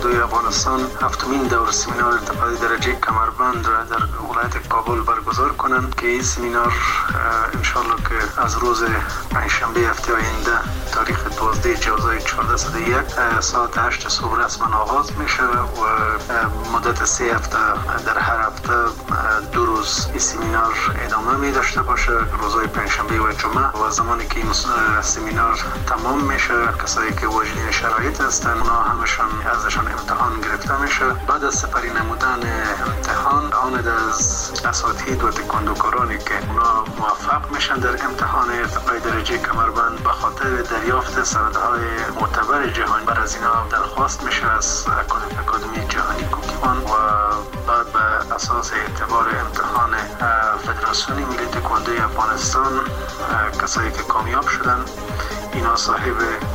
تکواندوی افغانستان هفتمین دور سمینار ارتقای درجه کمربند را در ولایت کابل برگزار کنند که این سمینار انشالله که از روز پنجشنبه هفته آینده تاریخ 12 جوزای 1401 ساعت 8 صبح رسما آغاز میشه و مدت 3 هفته در هر هفته 2 روز این سمینار ادامه می داشته باشه، روزهای پنجشنبه و جمعه. و زمانی که این سمینار تمام میشه کسایی که واجد شرایط هستن اونا همشان ازشان امتحان گرفته میشه. بعد از سپری نمودن امتحان آن از اساتید و تکواندوکارانی که اونا موفق میشن در امتحان ارتقای درجه کمربند به خاطر دریافت سندهای معتبر جهانی بر از اینا درخواست میشه از اکادمی جهانی کوکیوان و بعد به اساس اعتبار امتحان فدراسیون ملی تکواندوی افغانستان کسایی که کامیاب شدن اینا صاحب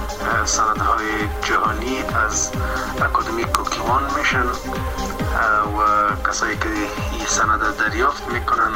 سندهای جهانی از اکادمی کوکیوان میشن و کسایی که این سند دریافت میکنن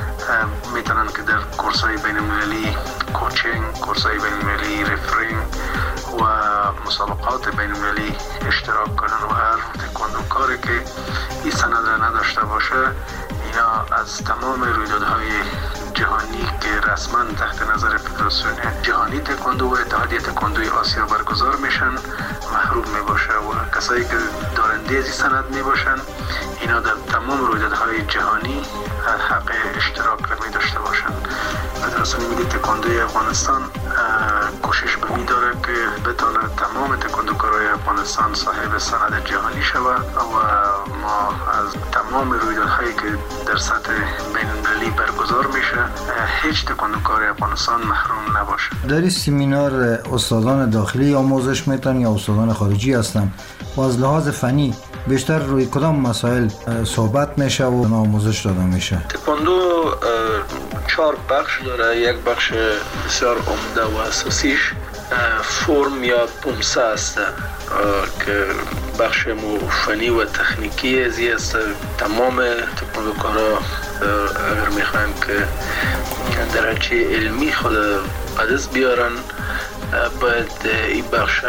میتونن که در کورس‌های بین‌المللی کوچینگ، کورس‌های بین‌المللی رفرینگ و مسابقات بین‌المللی اشتراک کنن و هر تکواندوکاری که این سند را نداشته باشه اینا از تمام رویدادهای جهانی که رسما تحت نظر فدراسیون جهانی تکواندو و اتحادیه تکواندوی آسیا برگزار میشن محروم میباشه و کسایی که دارنده از این سند میباشن اینا در تمام رویدادهای جهانی حق اشتراک می داشته باشن. فدراسیون ملی تکواندوی افغانستان کوشش به می داره که بتونه تمام تکواندوکارای افغانستان صاحب سند جهانی شود و ما از تمام رویدادهایی که در سطح بین‌المللی برگزار میشه هیچ تکواندوکار افغانستان محروم نباشه. در این سمینار استادان داخلی آموزش میتن یا استادان خارجی هستن و از لحاظ فنی بیشتر روی کدام مسائل صحبت میشه و آموزش داده میشه؟ تکواندو 4 بخش داره. یک بخش بسیار عمده و اساسیش فرم یا پومسه است که بخش فنی و تکنیکی ازی است. تمام تکواندوکارا اگر میخوایم که درجه علمی خود قدس بیارن باید این بخش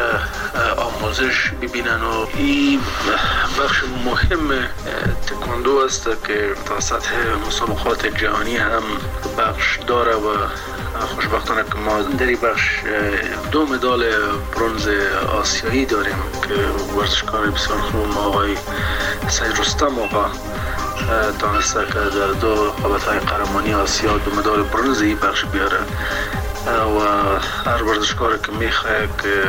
آموزش ببینن و این بخش مهم تکواندو است که تا سطح مسابقات جهانی هم بخش داره و خوشبختانه که ما در این بخش 2 مدال برنز آسیایی داریم که ورزشکار بسیار خوب آقای سید رستم آقا دانسته که در 2 رقابت‌های قهرمانی آسیا 2 مدال برنز این بخش بیاره و هر ورزشکار که میخواد که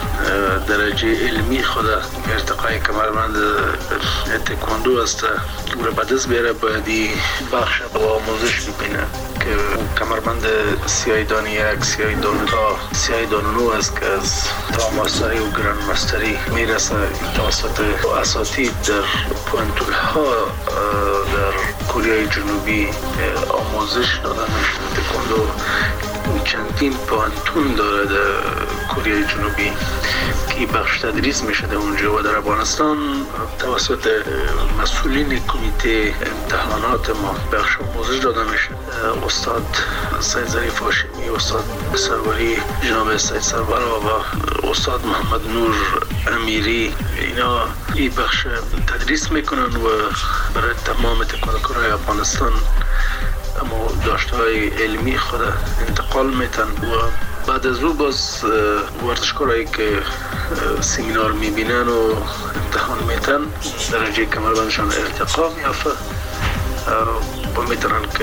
درجه علمی خود ارتقای کمربند تکواندو است و به دست بیاره باید این بخش و آموزش ببینه که کمربند سیاه دان 1 سیاه دان 2 سیاه دان 9 است که از تا ماستری و گرند ماستری میرسه توسط اساتید در پوانتون ها در کره جنوبی آموزش داده میشه. تکواندو چندین پوانتون داره در کره جنوبی که بخش تدریس میشه در اونجا و در افغانستان توسط مسئولین کمیته امتحانات ما بخش آموزش داده میشه. استاد سید ظریف هاشمی، استاد سروری جناب سید سرور آقا، استاد محمد نور امیری اینا این بخش تدریس میکنن و برای تمام تکواندوکارای افغانستان اما داشته‌های علمی خود انتقال میتن و بعد از او باز ورزشکارایی که سمینار میبینن و امتحان میتن درجه کمربندشان ارتقا میافته و میتونن که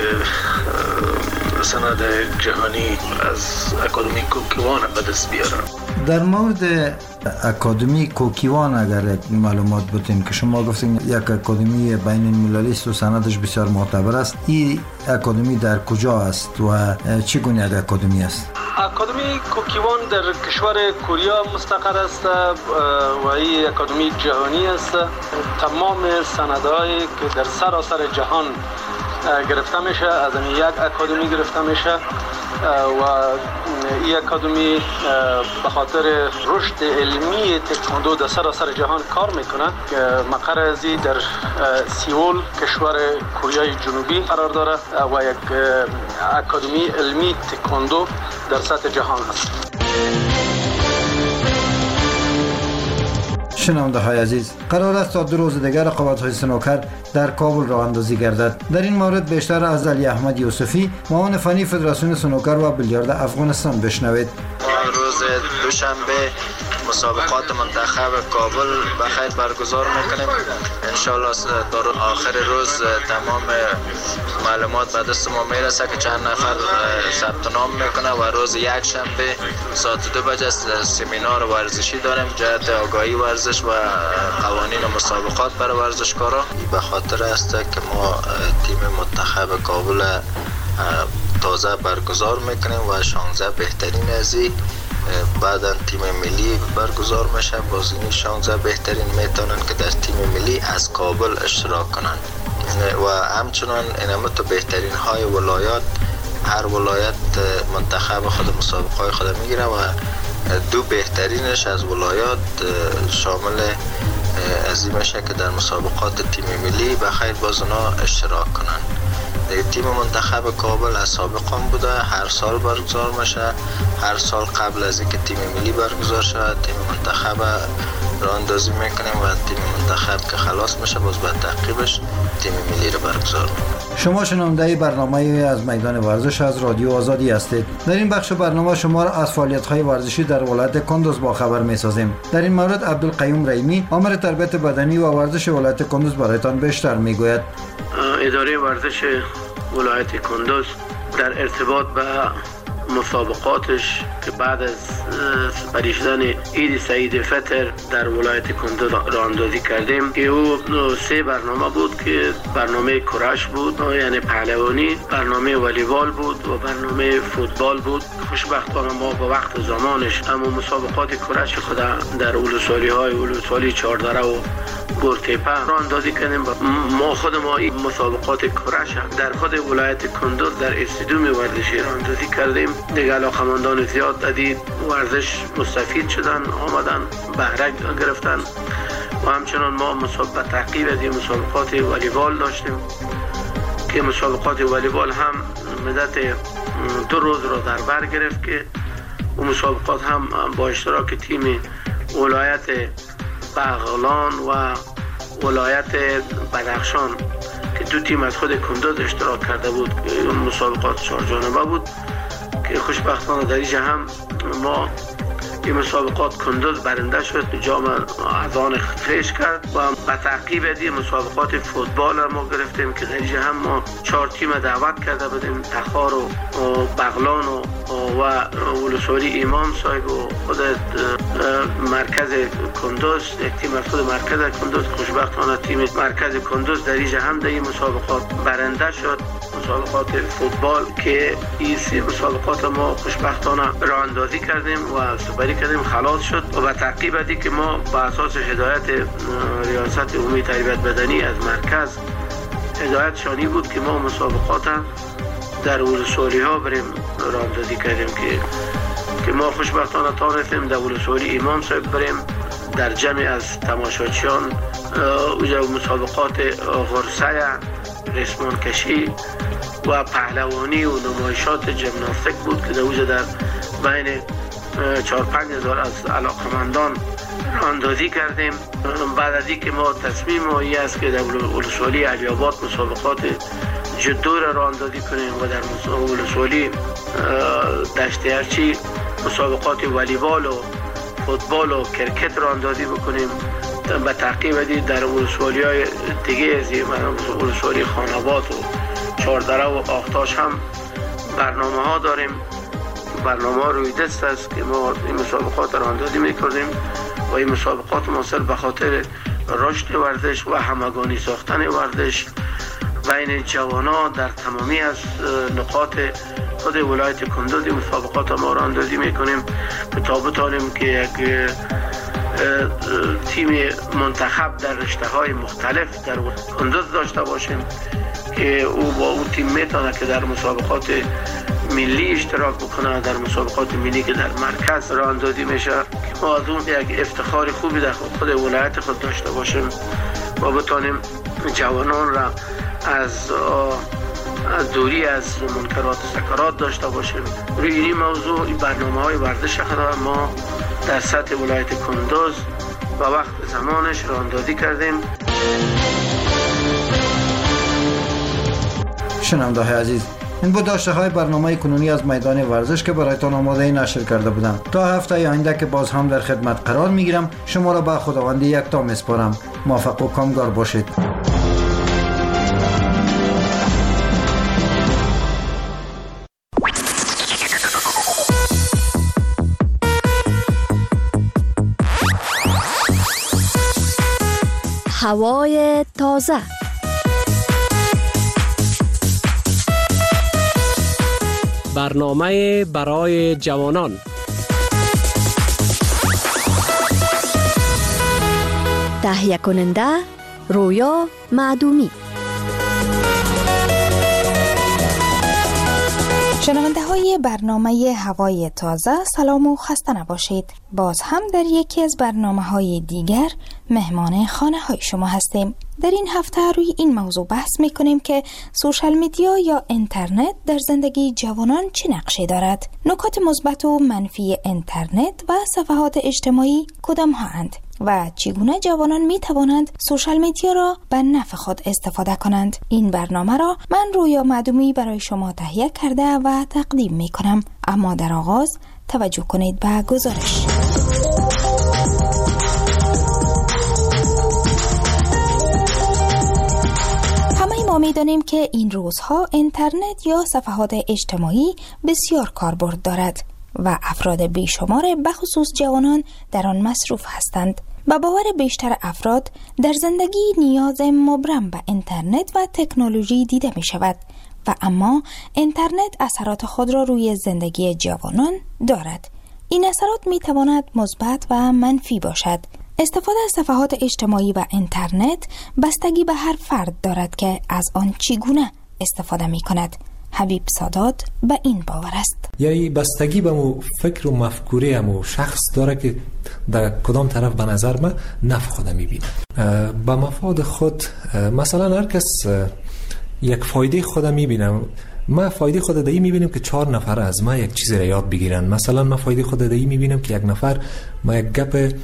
سند جهانی از اکادمی کوکیوان به دست بیارن. در مورد اکادمی کوکیوان اگر یک معلومات بتین که شما گفتین یک اکادمی بین المللی است و سندش بسیار معتبر است، این اکادمی در کجا است و چگونه یک اکادمی است؟ اکادمی کوکیوان در کشور کره مستقر است و این اکادمی جهانی است. تمام سندهایی که در سراسر جهان گرفته میشه از این یک اکادمی گرفته میشه و این اکادمی به خاطر رشد علمی تکواندو در سراسر جهان کار میکنه. مقر ازی در سئول کشور کره جنوبی قرار داره و یک اکادمی علمی تکواندو در سطح جهان است. شنونده های عزیز، قرار است تا 2 روز دیگر رقابت های سنوکر در کابل راه اندازی گردد. در این مورد بیشتر از علی احمد یوسفی، معاون فنی فدراسیون سنوکر و بیلیارد افغانستان بشنوید. روز دوشنبه مسابقات منتخب کابل بخیر برگزار میکنیم. انشالله در آخر روز تمام معلومات به دست ما میرسه که چند نفر ثبت نام میکنه و روز یک شنبه ساعت 2 بجه سمینار ورزشی داریم جهت آگاهی ورزش و قوانین مسابقات برای ورزشکارا. به خاطر است که ما تیم منتخب کابل تازه برگزار میکنیم و 16 بهترین از بعدا تیم ملی برگزار میشه. بازی 16 بهترین میتونن که در تیم ملی از کابل اشتراک کنن و همچنان اینم تو بهترین های ولایات، هر ولایت منتخب خود مسابقه های خود میگیره و 2 بهترینش از ولایات شامل از این میشه که در مسابقات تیم ملی بخیر باز اونا اشتراک کنن. تیم منتخب کابل از سابقان بوده، هر سال برگزار میشه. هر سال قبل از اینکه تیم ملی برگزار شود تیم منتخب راه اندازی میکنیم و تیم منتخب که خلاص میشه باز بعد تعقیبش تیم ملی رو برگزار میکنیم. شما شنونده برنامه از میدان ورزش از رادیو آزادی هستید. در این بخش برنامه شما را از فعالیت‌های ورزشی در ولایت کندوز با خبر می‌سازیم. در این مورد عبدالقیوم رحیمی، آمر تربیت بدنی و ورزش ولایت کندوز برایتان بیشتر میگوید. اداره ورزش ولایت کندوز در ارتباط به مسابقاتش که بعد از سپری شدن عید سعید فطر در ولایت کندوز راه اندازی کردیم که او 3 برنامه بود که برنامه کرش بود یعنی پهلوانی، برنامه والیبال بود و برنامه فوتبال بود. خوشبختانه ما با وقت زمانش اما مسابقات کرش خود در اولوسوالی چهاردره و گورتیپه راه اندازی کردیم. ما این مسابقات کرش در خود ولایت کندوز در استادیوم ورزشی راه اندازی کردیم. دیگه علاقمندان زیاد دادید ورزش مستفید شدن، آمدن بهره گرفتن و همچنان ما مسابقات تعقیب از مسابقات والیبال داشتیم که مسابقات والیبال هم مدت 2 روز را در بر گرفت که و مسابقات هم با اشتراک تیم ولایت بغلان و ولایت بدخشان که 2 تیم از خود کندوز اشتراک کرده بود. مسابقات 4 جانبه بود که خوشبختانه در اینجا هم ما این مسابقات کندوز برنده شد، جام اذان خفیش کرد و به تعقیب از مسابقات فوتبال ما گرفتیم که در اینجا هم ما 4 تیم دعوت کرده بودیم، تخار و بغلان و اولوسوالی امام صاحب و خود مرکز کندوز، یک تیم از خود مرکز کندوز. خوشبختانه تیم مرکز کندوز در اینجا هم در این مسابقات برنده شد، مسابقات فوتبال که این 3 مسابقات ما خوشبختانه راه اندازی کردیم و سپری کردیم، خلاص شد و به تعقیب ادی که ما با اساس هدایت ریاست عمومی تربیت بدنی از مرکز هدایت شانی بود که ما مسابقات در اولوسوالی ها بریم راه اندازی کردیم که ما خوشبختانه تانستیم در اولوسوالی امام صاحب بریم در جمع از تماشاچیان. اوجا مسابقات غرسه، ریسمان کشی و پهلوانی و نمایشات ژیمناستیک بود که اوجا در بین 4-5 هزار از علاقمندان راه اندازی کردیم. بعد از اینکه ما تصمیم ما این است که در اولوسوالی علی‌آباد مسابقات جدو را راه اندازی کنیم و در اولوسوالی دشت ارچی مسابقات والیبال و فوتبال و کرکت راه اندازی بکنیم. به تعقیب ادید در اولوسوالی‌های دیگه از اولوسوالی خان‌آباد و چهاردره و آختاش هم برنامه ها داریم. برنامه ها روی دست است که ما این مسابقات راه اندازی می‌کنیم و این مسابقات مصل به خاطر رشد ورزش و همگانی ساختن ورزش بین جوانان در تمامی از نقاط خود ولایت کندوز مسابقات ما راه اندازی می‌کنیم تا بتوانیم که یک تیم منتخب در رشته‌های مختلف در کندوز داشته باشیم که او با اون تیم میتونه که در مسابقات ملی اشتراک بکنه، در مسابقات ملی که در مرکز راه اندازی میشه که ما از اون یک افتخار خوبی در خود ولایت خود داشته باشیم و بتونیم جوانان را از دوری از منکرات و سکرات داشته باشیم. روی این موضوع برنامه‌های ورزش خود ما در سطح ولایت کندوز و وقت زمانش راهندازی کردیم. شنونده های عزیز، این بود داشته های برنامه کنونی از میدان ورزش که برایتان آماده نشر کرده بودم. تا هفته آینده که باز هم در خدمت قرار میگیرم، شما را به خداوندی یکتا میسپارم. موفق و کامگار باشید. هوای تازه. برنامه برای جوانان. تهیه کننده رویا معدومی. شنونده های برنامه هوای تازه، سلام و خسته نباشید. باز هم در یکی از برنامه های دیگر مهمان خانه های شما هستیم. در این هفته روی این موضوع بحث می کنیم که سوشال میدیا یا اینترنت در زندگی جوانان چه نقشی دارد؟ نکات مثبت و منفی اینترنت و صفحات اجتماعی کدام ها اند؟ و چگونه جوانان می توانند سوشال میدیا را به نفع خود استفاده کنند؟ این برنامه را من رویا معدومی برای شما تهیه کرده و تقدیم می کنم. اما در آغاز توجه کنید به گزارش. همه ما می دانیم که این روزها اینترنت یا صفحات اجتماعی بسیار کاربرد دارد و افراد بیشمار بخصوص جوانان در آن مصروف هستند. با باور بیشتر افراد در زندگی نیاز مبرم به اینترنت و تکنولوژی دیده می شود و اما اینترنت اثرات خود را روی زندگی جوانان دارد. این اثرات می تواند مثبت و منفی باشد. استفاده از صفحات اجتماعی و اینترنت بستگی به هر فرد دارد که از آن چگونه استفاده می کند. حبیب سادات به این باور است. یعنی بستگی به مو فکر و مفکوره مو شخص داره که در کدام طرف به نظر من نفع خود میبینه. به مفاد خود مثلا هر کس یک فایده خود میبینه. ما فایده خود دایی میبینیم که 4 نفر از ما یک چیز را یاد بگیرن. مثلا ما فایده خود دایی میبینم که یک نفر ما یک گپ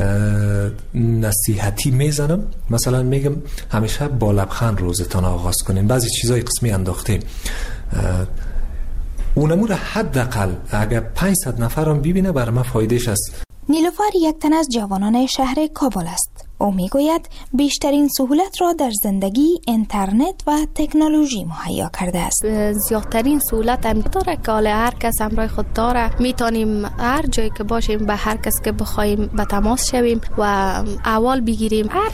نصیحتی میزنم، مثلا میگم همیشه با لبخند روزتان آغاز کنین، بعضی چیزای قسمی انداختیم. اونمو را حداقل اگر 500 نفرم ببینه بر ما فایدهش است. نیلوفر یک تن از جوانان شهر کابل است. او میگوید بیشترین سهولت را در زندگی اینترنت و تکنولوژی مهیا کرده است. زیادترین سهولت هم داره که هر کس همراه خود داره، میتونیم هر جایی که باشیم به هر کس که بخوایم به تماس شویم و احوال بگیریم. هر